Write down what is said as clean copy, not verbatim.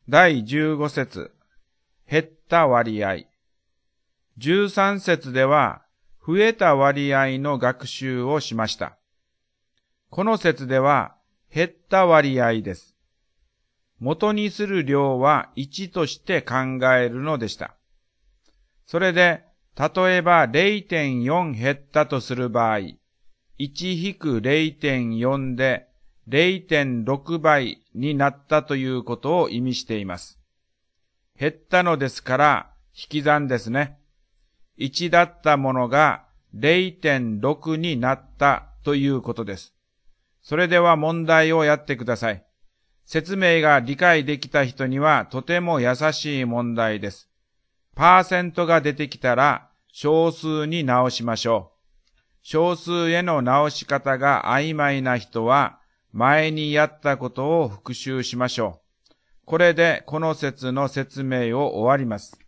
第15節、減った割合。13節では、増えた割合の学習をしました。この節では、減った割合です。元にする量は1として考えるのでした。それで、例えば 0.4 減ったとする場合、1-0.4 で 0.6 倍になったということを意味しています。減ったのですから引き算ですね。1だったものが 0.6 になったということです。それでは問題をやってください。説明が理解できた人にはとても優しい問題です。パーセントが出てきたら小数に直しましょう。小数への直し方が曖昧な人は前にやったことを復習しましょう。これでこの節の説明を終わります。